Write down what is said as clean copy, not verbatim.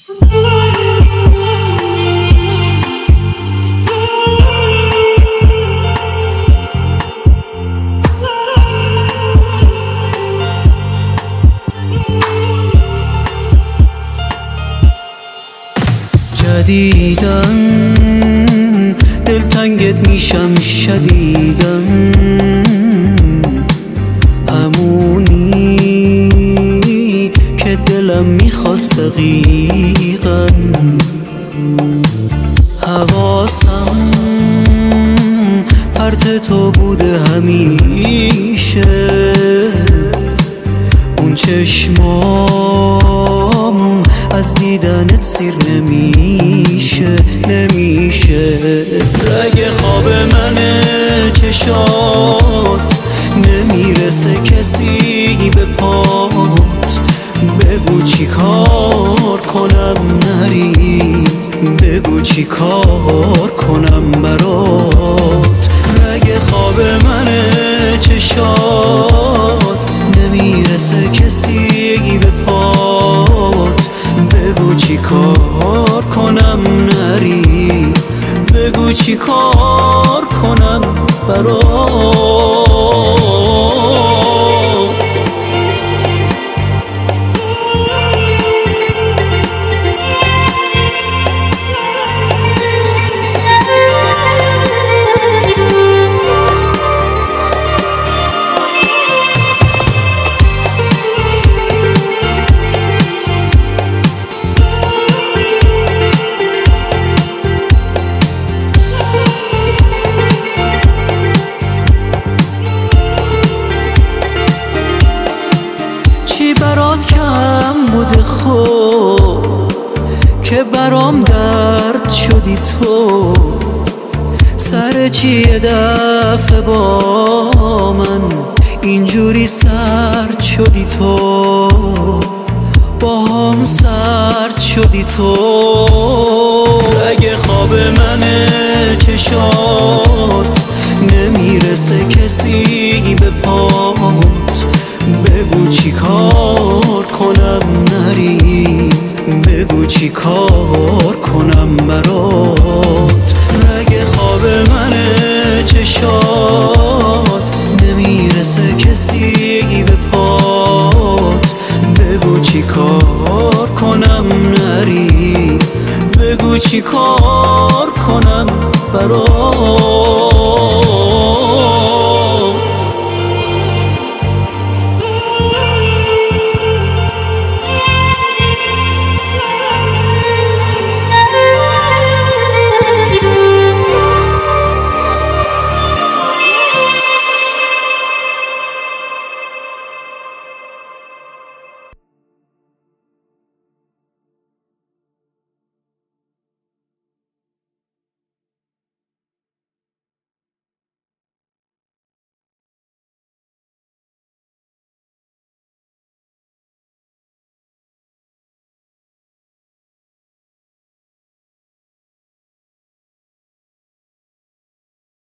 جدیدن دلتنگت میشم شدیدن، همونی که دلم میخواست دقیقا. حواسم پرت تو بوده همیشه، اون چشمام از دیدنت سیر نمیشه. رگ خواب منه چشات، نمیرسه کسی به پات. بگو چی کار کنم نری، بگو چی کار کنم برات. رگ خواب منه چشات، نمیرسه کسی به پات. بگو چی کار کنم نری، بگو چی کار کنم برات. چی برات کم بوده خب که برام درد شدی تو؟ سر چی یه دفعه با من اینجوری سرد شدی تو؟ با هم سرد شدی تو. رگ خواب منه چشات، نمیرسه کسی به پات. بگو چی کار کنم نری، بگو چی کار کنم برات. رگ خواب منه چشات، نمیرسه کسی به پات. بگو چی کار کنم نری، بگو چی کار کنم برات.